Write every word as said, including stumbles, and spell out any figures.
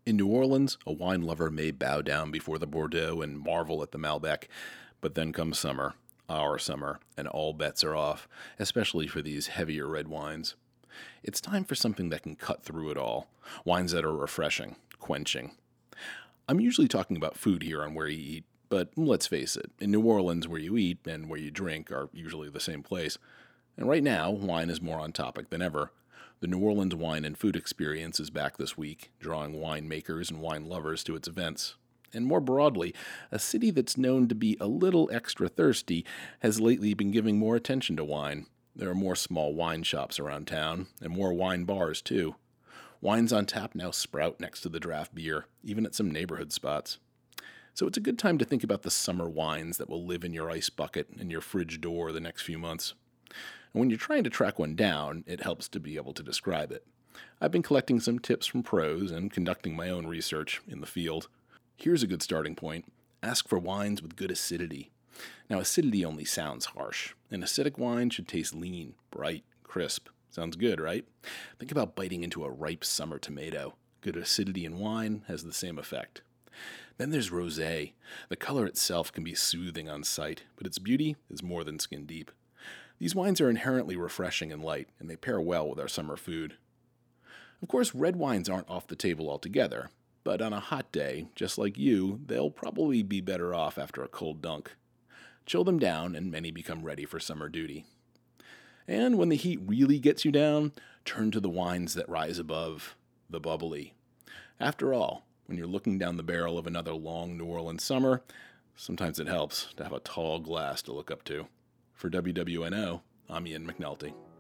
In New Orleans, a wine lover may bow down before the Bordeaux and marvel at the Malbec, but then comes summer, our summer, and all bets are off, especially for these heavier red wines. It's time for something that can cut through it all, wines that are refreshing, quenching. I'm usually talking about food here on Where You Eat, but let's face it, in New Orleans, where you eat and where you drink are usually the same place. And right now, wine is more on topic than ever. The New Orleans Wine and Food Experience is back this week, drawing winemakers and wine lovers to its events. And more broadly, a city that's known to be a little extra thirsty has lately been giving more attention to wine. There are more small wine shops around town, and more wine bars, too. Wines on tap now sprout next to the draft beer, even at some neighborhood spots. So it's a good time to think about the summer wines that will live in your ice bucket and your fridge door the next few months. And when you're trying to track one down, it helps to be able to describe it. I've been collecting some tips from pros and conducting my own research in the field. Here's a good starting point. Ask for wines with good acidity. Now, acidity only sounds harsh. An acidic wine should taste lean, bright, crisp. Sounds good, right? Think about biting into a ripe summer tomato. Good acidity in wine has the same effect. Then there's rosé. The color itself can be soothing on sight, but its beauty is more than skin deep. These wines are inherently refreshing and light, and they pair well with our summer food. Of course, red wines aren't off the table altogether, but on a hot day, just like you, they'll probably be better off after a cold dunk. Chill them down, and many become ready for summer duty. And when the heat really gets you down, turn to the wines that rise above, the bubbly. After all, when you're looking down the barrel of another long New Orleans summer, sometimes it helps to have a tall glass to look up to. For W W N O, I'm Ian McNulty.